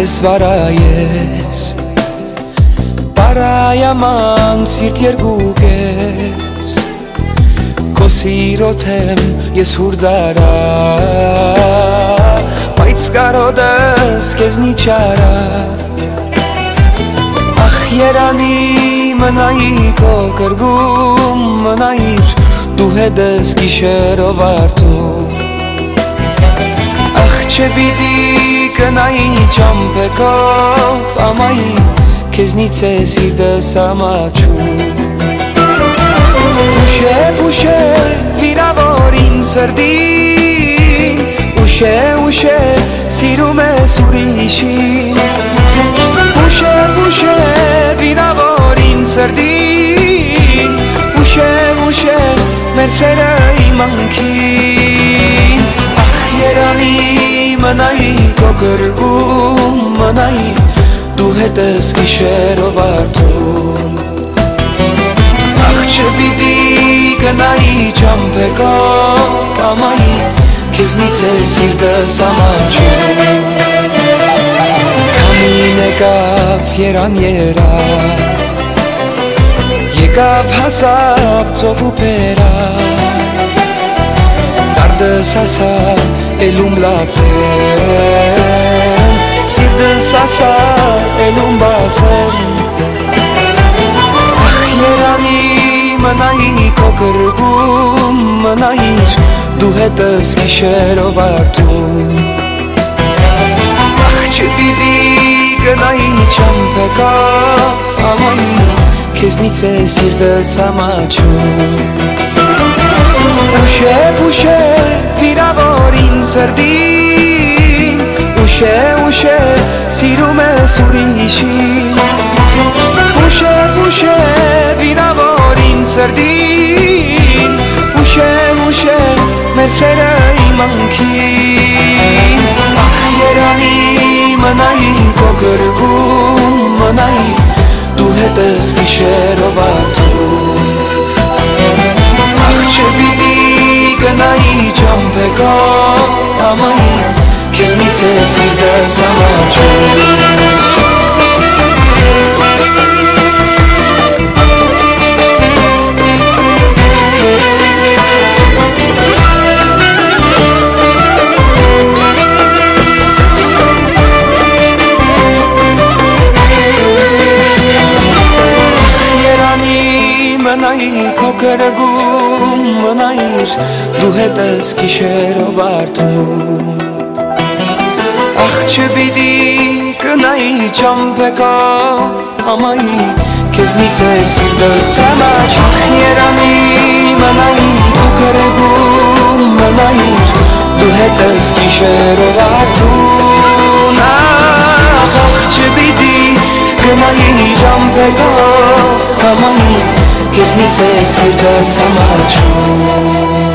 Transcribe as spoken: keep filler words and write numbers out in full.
ես վարայես Պարայաման սիրտ երկուկ ես Քո սիրոտ եմ ես հուրդարա Բայց կարոդս կեզնի չարա Ախ երանի մնայի քո կրգում մնայիր Դու հետս գիշերով արդում Ախ չպիտի կնայի ճամպեկով ամայի Քեզնից է սիրտս ամաչում Ուշե, ուշե, վիրավոր իմ սրտին Ուշե, ուշե, սիրում ես ուրիշին Ուշե, ուշե, վիրավոր իմ սրտին Ուշե, ուշե, մեր սերը իմ անքին Ախ երանի մնայի քո կրգում մնայի Դու հետս գիշերով արդում Ախ չպիտի կնայի ճամպեկով ամայի Քեզնից է սիրտս ամաչում Քամին եկավ երան երա Եկավ հասավ ծով ու պերա Դարդս հասավ Elum lațen Sirtës asa elum bațen Ah, yerani mănai ko kërgum mănair Duhetës gişerov artum Ah, që bibi gënai qampekaf Amai Keznitës e sirtës amaqum Ushe, ushe, viravorin sërdin Ushe, ushe, sirume surishin Ushe, ushe, viravorin sërdin Ushe, ushe, mersere imankin Ah, yerani mënaj ko kërgum mënaj Duhetës gişerov artum Չպիտի գնայի ճամպեկով ամայի Քեզնից է սիրտս ամաչում Մնայի քո կրգում մնայիր Դու հետս գիշերով արդում Ախ չպիտի կնայի ճամպեկով ամայի Քեզնից է սիրտս ամաչում Ախ երանի մնայի քո կրգում մնայիր Դու հետս գիշերով արդում Ախ չպիտի կնայի ճամպեկով ամայի Քեզնից է սիրտս ամաչում